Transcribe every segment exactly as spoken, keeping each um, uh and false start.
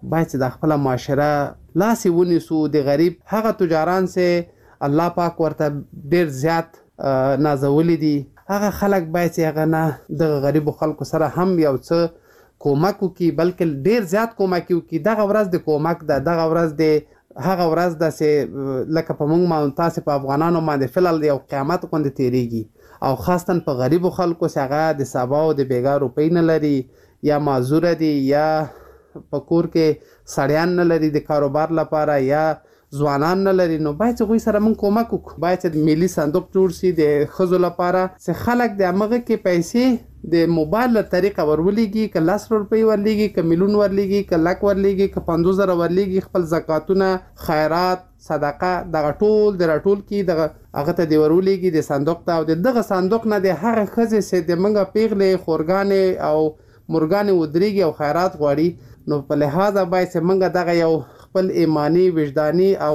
باید چې د خپل معاشره لاس ونیسو. د غریب هغه تجاران چې الله پاک ورته ډیر زیات نازولی دي، هغه خلک باید چې هغه نه د غریبو خلکو سره هم یو څه کومک وکړي، بلکې ډیر زیات کومک وکړي. دغه ورځ د کومک ده، دغه ورځ د هغه ورځ ده چې لکه په موږ ما تاسې په افغانانو باندې فلل یو قیامت غوندې تېرېږي، او خاصتا په غریبو خلکو چې هغه د سبا او د بیګا روپۍ نه لري، یا معذوره دي، یا په کور کې سړیان نه لري د کاروبار لپاره، یا ځوانان نه لري، نو باید چې هغوی سره موږ کومک وکړو. باید چې ملي صندوق جوړ شي د ښځو لپاره چې خلک د همغه کې پیسې د موبایل له طریقه ورولېږي، که لس روپۍ ورلېږي، که میلیون ورلېږي، که لک ورلېږي، که پنځوس زره ورلېږي، خپل زکاتونه، خیرات، صدقه دغه ټول د راټول کړي، دغه هغه ته دې ورولېږي د صندوق ته، او د دغه صندوق نه د هغه ښځې چې د موږ پیغلې، خورګانې او مرګانې ودرېږي او خیرات غواړي، نو په لحاظه باید چې موږ دغه یو خپل ایمانی، وجداني او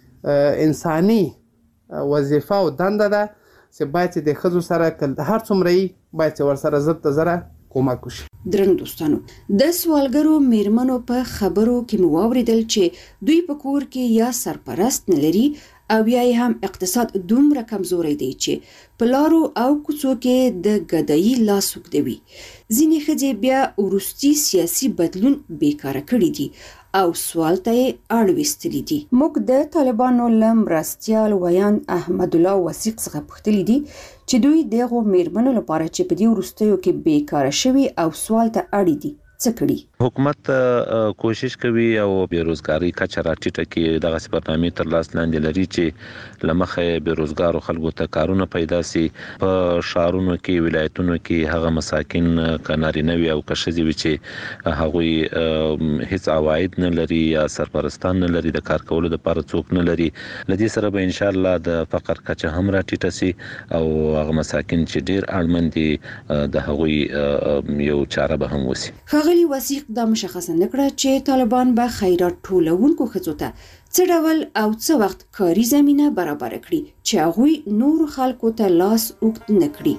انساني وظیفه او دنده ده چې باید چې د ښځو سره هر څومره یي باید چې ورسره زر ته زره کومک وشي. درنو دوستانو، د سوالګرو میرمنو په خبرو کې مو واورېدل چې دوی په کور کې یا سرپرست نه لري او یا هم اقتصاد دومره کمزوری دی چې په لارو او کوڅو کې د ګدایي لاس اوږدوي. ځینې ښځې بیا وروستي سیاسي بدلون بیکاره کړي دي او سوال ته یې اړ ویستلي دي. موږ د طالبانو له مرستیال ویاند احمد الله وثیق څخه پوښتلي دي چې دوی دغو میرمنو لپاره چې په دې وروستیو کې بیکاره شوي او سوال ته اړ دي څه کړي. حکومت کوشش کوي او بیروزګاری کچه راټیټه کړي، دغه برنامې تر لاس لاندې لري چې لمخه بیروزګارو خلکو ته کارونه پیدا سي. په شهرونو کې، ولایتونو کې هغه مساکین ک نارینه وي او ک ښځې وي چې هغوی هیڅ عواید نه لري یا سرپرستان نه لري، د کار کولو لپاره څوک نه لري. لدې سره به ان شاء الله د فقر کچه هم راټیټه سي او هغه مساکین چې ډیر اړمن دي د هغوی یو چاره به هم وسی. ښاغلي وثیق دا مشخصه نکړه چې طالبان به خیرات ټولونکو ښځو ته څه ډول او څه وخت کاري زمینه برابر کړي چې هغوی نور خلکو ته لاس اوږد نه کړي.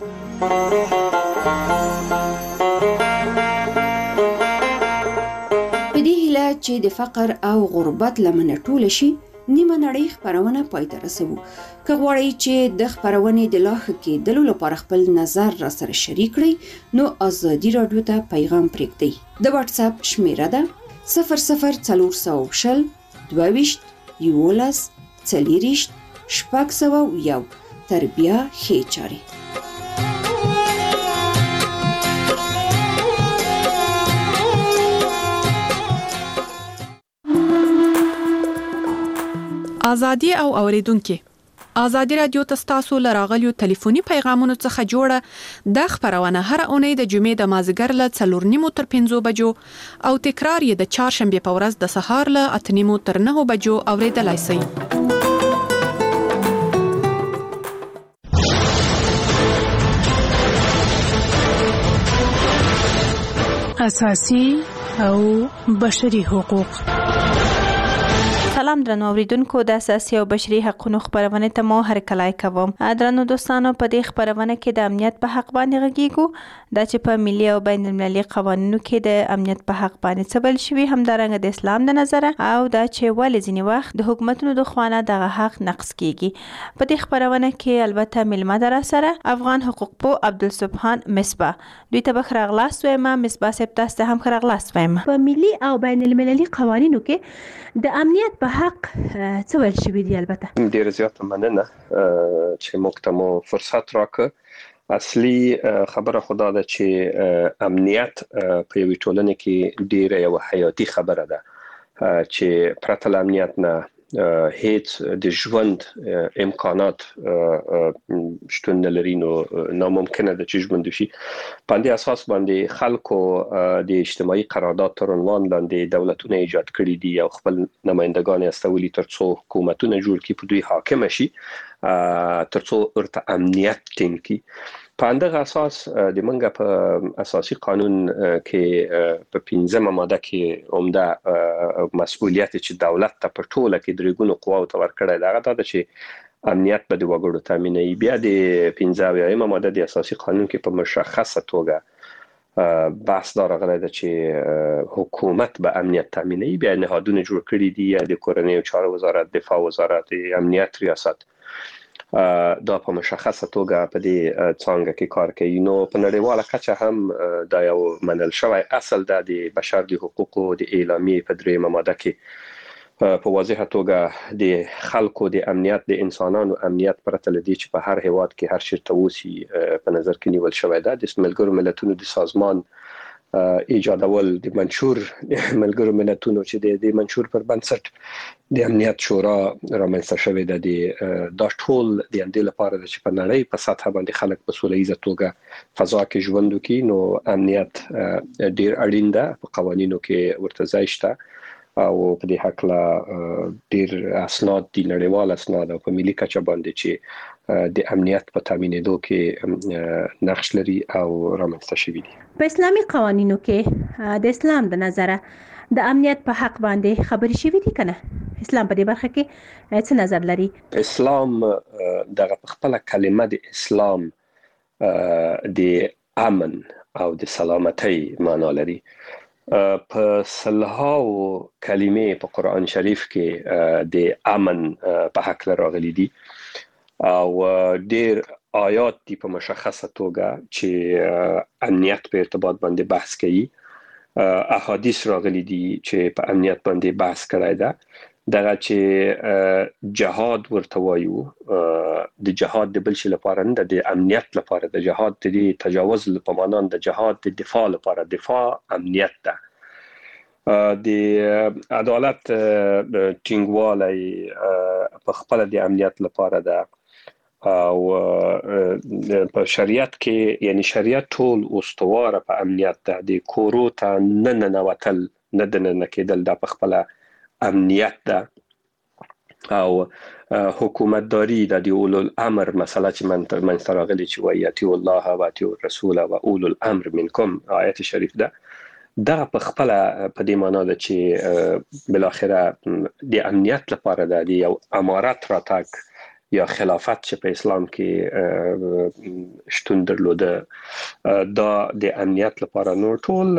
په دې هیله چې د فقر او غربت لمنه ټوله شي، نیمه نړۍ خپرونه پای ته رسوو. که غواړئ چې د خپرونې د لا ښه کېدلو لپاره خپل نظر را سره شریک کړئ، نو ازادي راډیو ته پیغام پرېږدئ. د واتس اپ شمیره ده صفر صفر څلور سوه او شل دوه ویشت یولس څلېرویشت شپږ سوه یو. تر بیا ښې چارې. ازادي او اوریدونکو، ازادي رادیو ته تاسو لراغلیو ټلیفوني پیغامونو څخه جوړه د خبرونه هر اونۍ د جمعې د مازیګر له څلور نیمو تر پنځو بجو او تکرار یې د چهارشنبه په ورځ د سهار له اته نیمو تر نهو بجو اوریدلای شئ. اساسي او بشري حقوق. سلام درنو اوریدونکو، د اساسي او بشري حقوقو خبرونه ته مو هرکلای کوم. درنو دوستانو، په دې خبرونه کې د امنیت په حق باندې غږیږو، دا چې په ملي او بین المللي قوانینو کې د امنیت په حق باندې څه بل شوي، همدارنګه د اسلام د نظره، او دا چې ولې ځینې وخت د حکومتونو د خوانه دغه حق نقض کیږي. په دې خبرونه کې البته ملمه در سره افغان حقوق پو عبدالسبحان مصباح، دوی ته بخ راغلاست وایم. مصباح صاحب تاسو ته هم راغلاست وایم. په ملي او بین المللي قوانینو کې د امنیت په حق څه ویل شوي دي؟ البته ډیر زیاته مننه چې موږ ته مو فرصت راکړ. اصلي خبره خدا ده چې امنیت په یوې ټولنې کې ډیره یو حیاتي خبره ده چې پرته له امنیت نه هیڅ د ژوند امکانات شتون نه لري، نو ناممکنه ده چې ژوند وشي. په دې اساس باندې خلکو د اجتماعي قرارداد تر عنوان لاندې دولتونه ایجاد کړي دي او خپل نمایندگان استولي ترڅو حکومتونه جوړ کړي، په دوی حاکم شي ترڅو ورته امنیت ټینګ کړي. په همدغه اساس د منګه په اساسي قانون کې په پنځمه ماده کې عمده مسؤلیت چې دولت ته په ټوله کې درې قواو ته ورکړی دی، هغه دا چې امنیت به د وګړو تامینوي. بیا د پنځه اویایمه ماده د اساسي قانون کې په مشخصه توګه بحث دا راغلی ده چې حکومت به امنیت تامینوي، بیا نهادونه جوړ کړي دي د کورنۍ چارو وزارت، دفاع وزارت، امنیت ریاست دا په مشخصه توګه په دې څانګه کې کار کوي. نو په نړیواله کچه هم دا یو منل شوی اصل ده د بشر د حقوقو د اعلامیې په دریمه ماده کې په واضحه توګه د خلکو د امنیت، د انسانانو امنیت پرته له دې چې په هر هیواد کې هر چیرته اوسي په نظر کې نیول شوی ده. د ملګرو ملتونو د سازمان ایجادول د منشور ملګرو ملتونو چې د منشور پر بنسټ د امنیت شورا رامنځته شوې ده، د دا ټول د همدې لپاره ده چې په نړۍ په سطح باندې خلک په سوله ییزه توګه فضا کې ژوند وکړي. نو امنیت ډیر اړین ده، په قوانینو کې ورته ځای شته او په دې حق لا ډیر اسناد دي، نړیوال اسناد او په ملي کچه باندې چې د امنیت په تامینېدو کې نقش لري او رامنځته شوي دي. په اسلامي قوانینو کې د اسلام د نظره د امنیت په حق باندې خبرې شوي دي کنه؟ اسلام په دې برخه کې څه نظر لري؟ اسلام دغه په خپل کلمه د اسلام د امن او د سلامتی معنا لري. په سلهاو کلمې په قرآن شریف کې د امن په حق راغلي دي او ډیر آیات دي په مشخصه توګه چې امنیت په ارتباط باندې بحث کوي. احادیث راغلي دي چې په امنیت باندې بحث کړی ده. دغه چې جهاد ورته وایو، د جهاد د بل شي لپاره نه، د امنیت لپاره د جهاد د تجاوز په معنا د جهاد د دفاع لپاره، دفاع امنیت ده. د عدالت ټینګوالی په خپل د امنیت لپاره ده او په شریعت کې یعنی شریعت ټول استواره په امنیت ده. د کورو ته نه ننوتل، نه دننه کېدل دا په خپل امنیت ده او حکومتداري د اولو الامر مسله چې من من راغلي چې وایي اطیعوا الله و اطیعوا الرسول و اولو الامر منکم، آیت شریف ده. دغه په خپل په دې معنا ده چې بل اخره د امنیت لپاره ده، د یو امارت راتګ یا خلافت چې په اسلام کې شتون درلوده دا د امنیت لپاره. نو ټول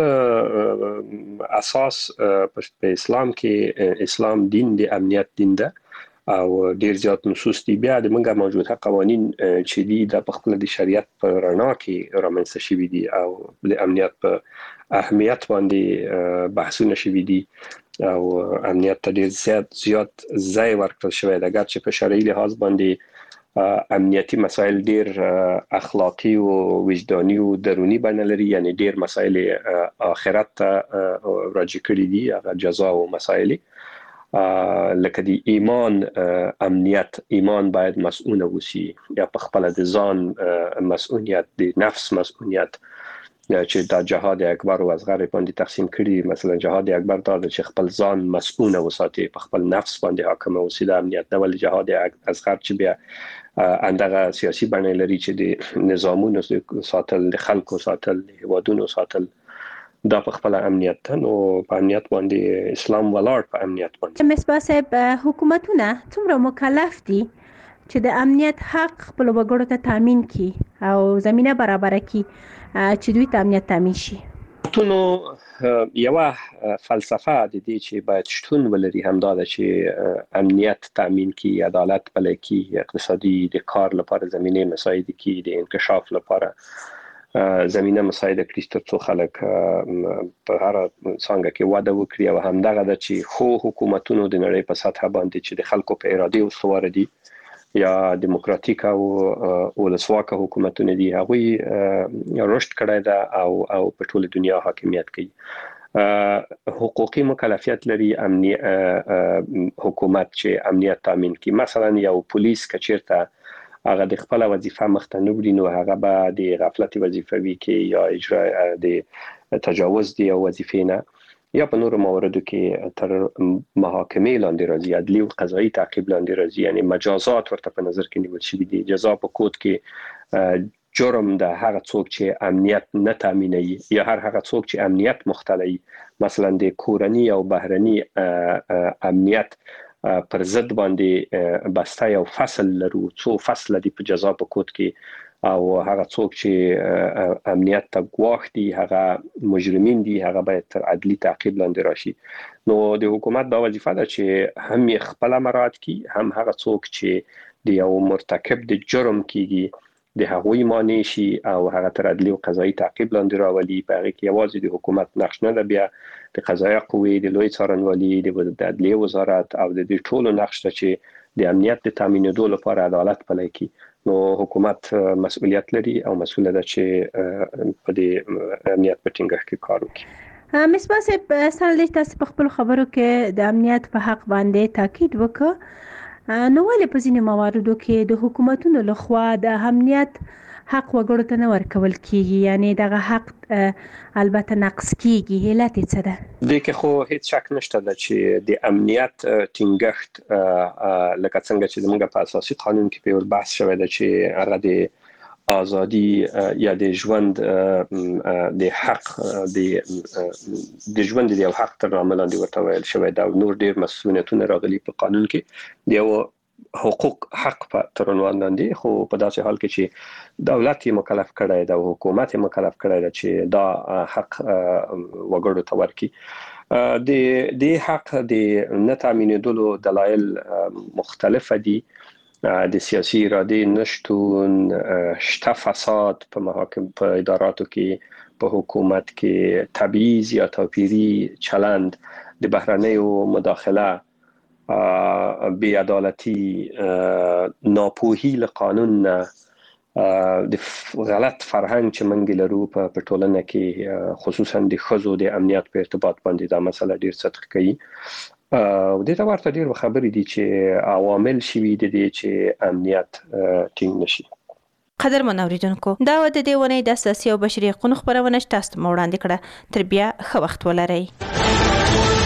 اساس په اسلام کې اسلام دین د امنیت دین ده او ډیر زیات نصوص دي. بیا د منګه موجوده قوانین چې دي د په خپل د شریعت په رڼا کې رامنځته شوي دي او د امنیت په اهمیت باندې بحثونه شوي دي او امنیت ته ډیر زیات زیات ځای ورکړل شوی دی. اگر چې په شرعي لحاظ باندې امنیتي مسایل ډیر اخلاقی او وجداني او درونی بڼه لري، یعنی ډیر مسایل آخرت ته راجع کړي دي، هغه جزا او مسایل لکه د ایمان امنیت. ایمان باید مسؤول اوسي، یا په خپل د ځان مسؤلیت، د نفس مسؤلیت چې دا جهاد اکبر او اصغر باندې تقسیم کړي. مثلا جهاد اکبر دا چې خپل ځان مسؤول وساتي، په خپل نفس باندې حاکم اوسي د امنیت، نه ول جهاد اصغر چې بیا اندغه سیاسي بڼه لري چې د نظامونو ساتل، د خلکو ساتل، د هیوادونو ساتل، دا په خپل امنیت ته. نو په امنیت باندې اسلام ولاړ په امنیت باندې. مصباح صاحب، حکومتونه څومره مکلف دي چې د امنیت حق خپل وګړو ته تامین کړي او زمينه برابر کړي چې دوی ته امنیت تامین شي؟ نو یو فلسفه د دې چې باید شتون ولري همدا ده چې امنیت تامین کړي، عدالت پلی کړي، اقتصادي د کار لپاره زمينه مساعد کړي، د انکشاف لپاره زمينه مساعد کړي تر څو خلک په هر څنګه کې وده وکړي. او همدغه ده چې خو حکومتونو د نړۍ په سطح باندې چې د خلکو په اراده استوار دي یا دیموکراتیک او ولسواک حکومتونه دي، هغه رشد کړی ده او او په ټوله دنیا حاکمیت کوي. حقوقي مکلفیت لري امنی حکومت چې امنیت تامین کړي. مثلا یو پولیس کچیرته هغه د خپل وظیفه مخته نه وړي، نو هغه به د غفلت وظیفه وي کې یا اجرا د تجاوز دی او وظیفې نه یا په نورو مواردو کې تر محاکمې لاندې راځي، عدلي او قضایي تعقیب لاندې راځي، یعنی مجازات ورته په نظر کې نیول شوي دي. جزا په کود کې جرم ده هغه څوک چې امنیت نه تامینوي یا هر هغه څوک چې امنیت مختلوي، مثلا د کورني او بهرني امنیت پر ضد باندې بسته یو فصل لرو، څو فصل دي په جزا په کود کې او هغه څوک چې امنیت ته ګواښ دي هغه مجرمین دي هغه باید تر عدلي تعقیب لاندې راشي. نو د حکومت دا وظیفه ده چې هم یې خپل مراعات کړي هم هغه څوک چې د یو مرتکب د جرم کیږي د هغوی مانع شي او هغه تر عدلي او قضایي تعقیب لاندې راولي. په هغه کې یوازې د حکومت نقش نه ده، بیا د قضایي قوې د لوی څارنوالي د عدلیې وزارت او د دې ټولو نقش ده چې د امنیت د تامینېدو لپاره عدالت پلی کړي. نو حکومت مسؤلیت لري او مسؤل ده چې په دې امنیت په ټینګښت کې کار وکړي. مصباح صاحب، سره تاسو په خپل خبرو کې د امنیت په حق باندې تاکید وکړ، نو ولې په ځینې مواردو کې د حکومتونو لخوا د امنیت حق وګړو ته نه ورکول کیږي، یعنی دغه حق البته نقص کیږي؟ علت څه ده؟ د کې خو هیڅ شک نشته چې د امنیت ټینګښت لکه څنګه چې زموږ په اساسي قانون کې په بحث شوی دی چې هغه د ازادي یا د ژوند د حق د د ژوند د یو حق تر نامه لاندې ورته ویل شوی دا نور ډیر مسؤلیتونه راغلي په قانون کې د یو حقوق حق په تر عنوان لاندې. خو په داسې حال کې چې دولت یې مکلف کړی دی او حکومت یې مکلف کړی دی چې دا حق وګړو ته ورکړي. د دې حق د نه تامینېدلو دلایل مختلفه دي، د سیاسي ارادې نشتون، شته فساد په محاکم په اداراتو کې، په حکومت کې تبعیض یا توپیری چلند، د بهرنیو مداخله، بی عدالتی، ناپوهی له قانون نه، د غلط فرهنګ چې منګ لرو په ټولنه کې خصوصا د ښځو د امنیت په ارتباط باندې دا مسله ډیر سطح کوي. او د تا ورته ډیر خبرې دي چې عوامل شوي دي چې امنیت ټینګ نشي. قدرمن اوریدونکو، دا و د دې ونې د اساسي او بشري حقوقو خبرونه تاسو ته وړاندې کړه. تر بیا ښه وخت ولرئ.